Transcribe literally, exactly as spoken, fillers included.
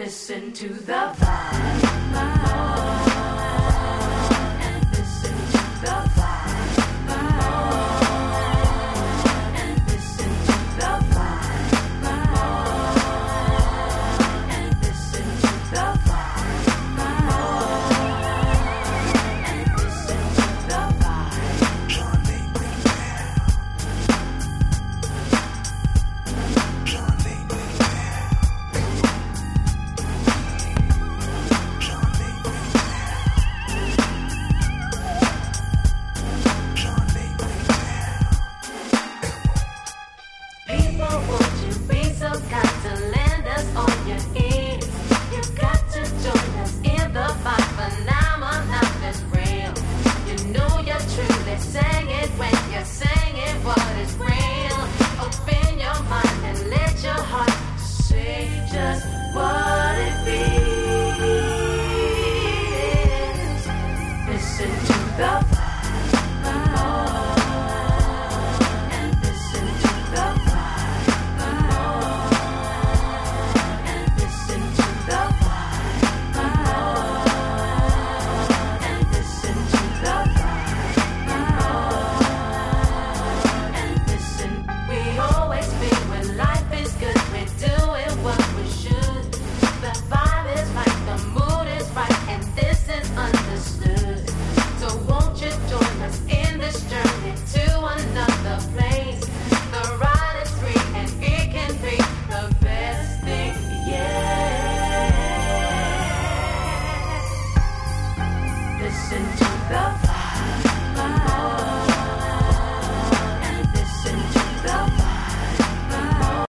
listen to the vibe. And listen to the vibe. And listen to the vibe. And listen to the vibe. And listen to the vibe. Can't leave me there. Can't leave me there. Can't leave me there. Can't leave me there. People, won't you be so kind to lend us all your ears? You've got to join us in the vibe. Phenomenon is real. You know you're truly singing when you're singing what is real. Open your mind and let your heart say just what it feels. Listen to the